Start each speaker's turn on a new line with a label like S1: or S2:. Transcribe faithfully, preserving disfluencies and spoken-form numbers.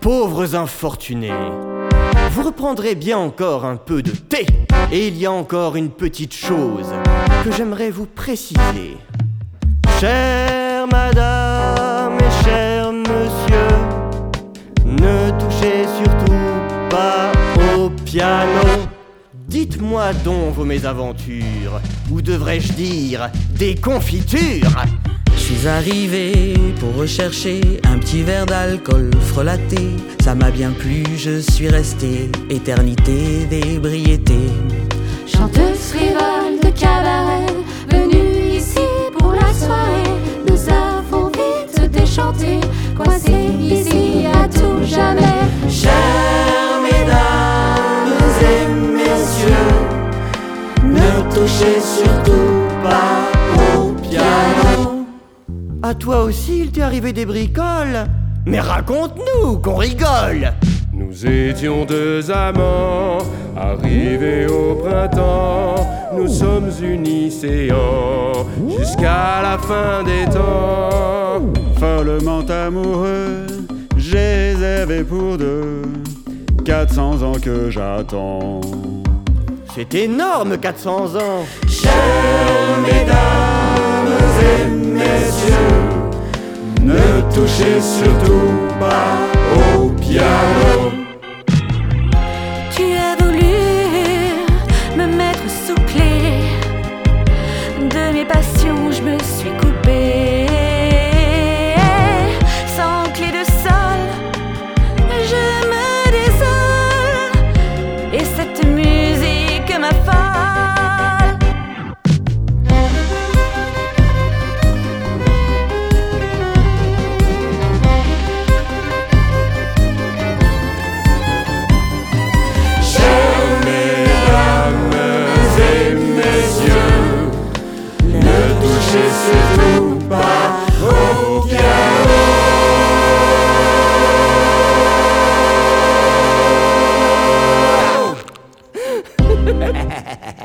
S1: Pauvres infortunés, vous reprendrez bien encore un peu de thé. Et il y a encore une petite chose que j'aimerais vous préciser. Chère madame et cher monsieur, ne touchez surtout pas au piano. Dites-moi donc vos mésaventures, ou devrais-je dire des confitures.
S2: Je suis arrivé pour rechercher un petit verre d'alcool frelaté. Ça m'a bien plu, je suis resté, éternité d'ébriété.
S3: Chanteuse frivole de cabaret, venue ici pour la soirée. Nous avons vite déchanté, coincés ici à tout jamais.
S2: Chères mesdames et messieurs, ne touchez surtout pas au piano.
S1: À toi aussi il t'est arrivé des bricoles? Mais raconte-nous qu'on rigole.
S4: Nous étions deux amants, arrivés au printemps. Nous sommes unis séants, jusqu'à la fin des temps.
S5: Follement amoureux, j'ai rêvé pour deux, quatre cents ans que j'attends.
S1: C'est énorme, quatre cents ans.
S2: Chères mesdames et messieurs,
S5: Ne touchez surtout pas au piano.
S3: Tu as voulu me mettre sous clé, de mes passions je me suis coupée. Sans clé de sol, je me désole, et cette musique m'affole.
S5: Touchez surtout pas au piano.